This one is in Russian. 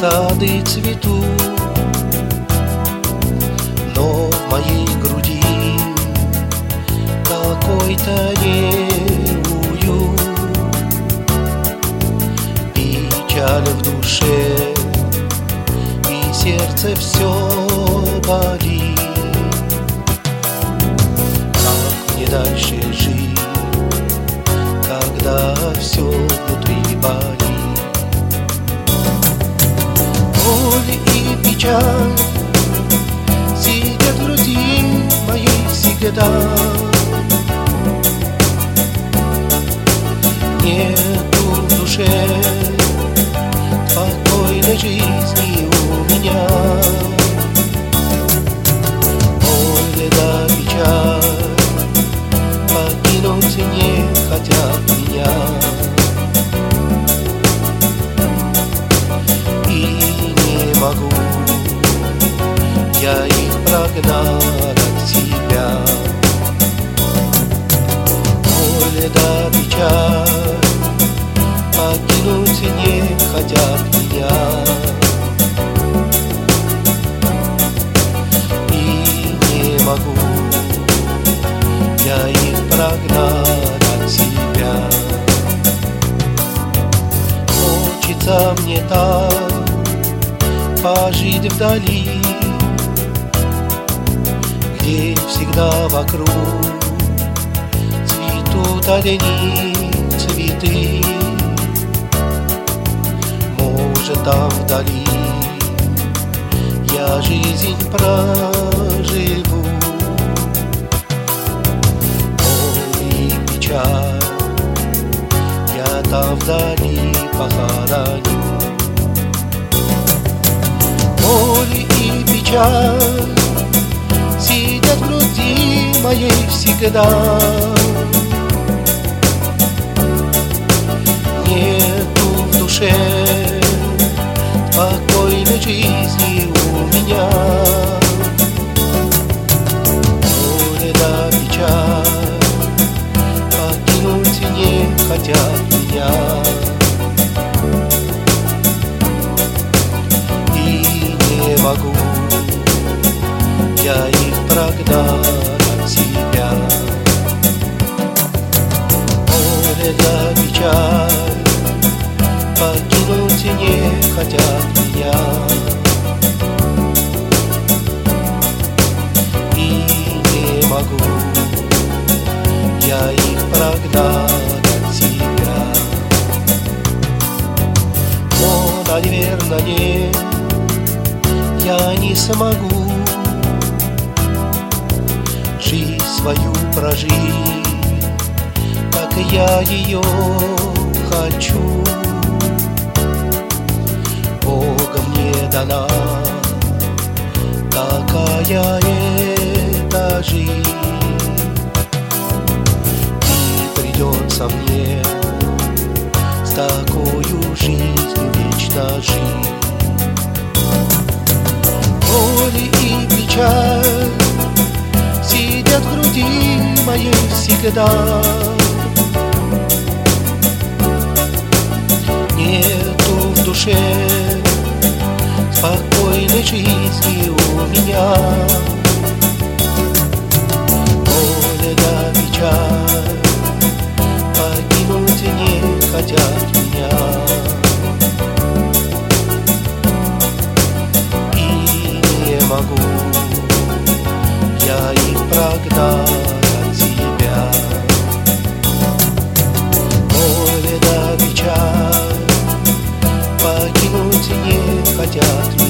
сады цветут, но в моей груди какой-то неуют, печаль в душе, и сердце все болит. Как мне дальше жить, когда все внутри болит? Боль и печаль сидят в груди моей всегда. Нету в душе спокойной жизни у меня. Боль да печаль покинуть не хотят меня. Могу, я их прогнал от себя. Боль да печаль покинуть не хотят меня. И не могу, я их прогнал от себя. Хочется мне так пожить вдали, где всегда вокруг цветут одни цветы. Может, там вдали я жизнь проживу. Боль и печаль я там вдали похороню. Боль и печаль сидят в груди моей всегда. Нету в душе спокойной жизни у меня. Боль да печаль покинуть не хотят меня. Могу, я их прогнал от себя. Боль да печаль покинуть не хотят меня. И не могу, я их прогнал от себя. Но, наверное, нет, я не смогу жизнь свою прожить, как я ее хочу. Богом мне дана такая эта жизнь, и придется мне с такою жизнью вечно жить. Боль и печаль сидят в груди моей всегда. Нету в душе спокойной жизни у меня. Боль да печаль покинуть не хотят меня. Могу, я их прогнал от себя. Боль да печаль покинуть не хотят.